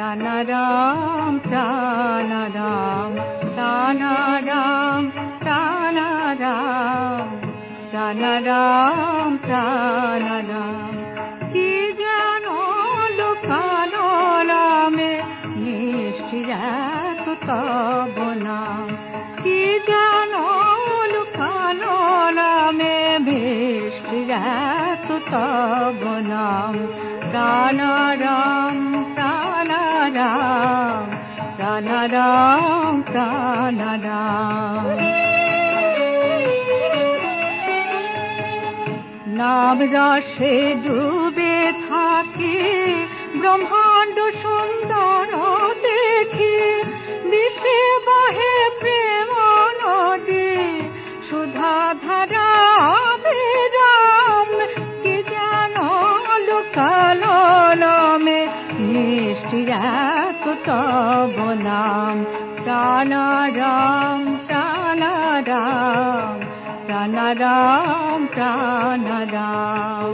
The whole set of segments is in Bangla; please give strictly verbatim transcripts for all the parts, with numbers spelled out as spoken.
প্রাণারাম প্রাণারাম প্রাণারাম প্রাণারাম প্রাণারাম প্রাণারাম কি যেন লুকানো নামে নিষ্ঠিরাত তব নাম কি যেন লুকানো নামে নিষ্ঠিরাত তব নাম প্রাণারাম প্রাণারাম প্রাণারাম প্রাণারাম নাম রসে ডুবে থাকি ব্রহ্মাণ্ড সুন্দর দেখি বিষে বহে প্রেম নদী সুধা ধারা বিরাম কি যেন লুকালো নামে নিষ্ঠিরাত তব নাম প্রাণারাম প্রাণারাম প্রাণারাম প্রাণারাম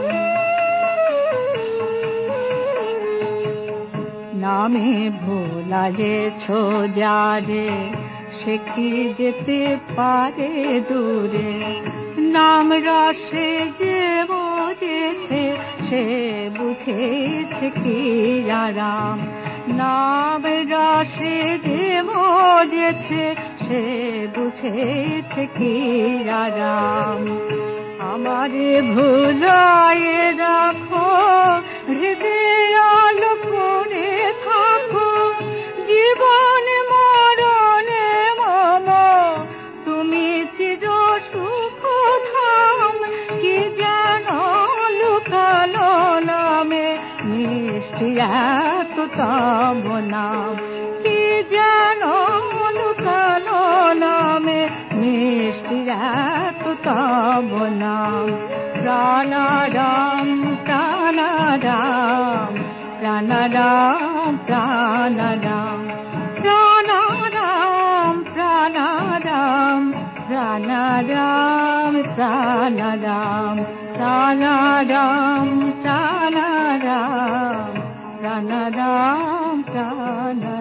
নামে ভোলায়েছ যারে সে কি যেতে পারে দূরে নাম রসে যে বুঝেছে সে বুঝেছে কি আরাম নাম রসে যে বুঝেছে সে বুঝেছে কি আরাম আমারে ভুলায়ে রাখো হৃদয় করে থাকো জীবন মরণে মম তুমি চির সুখ ধাম কি যেন লুকালো নামে নিষ্ঠিরাত তব নাম কি যেন লুকালো নামে নিষ্ঠিরাত তব নাম প্রাণারাম প্রাণারাম প্রাণারাম প্রাণারাম প্রাণারাম প্রাণারাম প্রাণারাম প্রাণারাম প্রাণারাম প্রাণারাম প্রাণারাম প্রাণারাম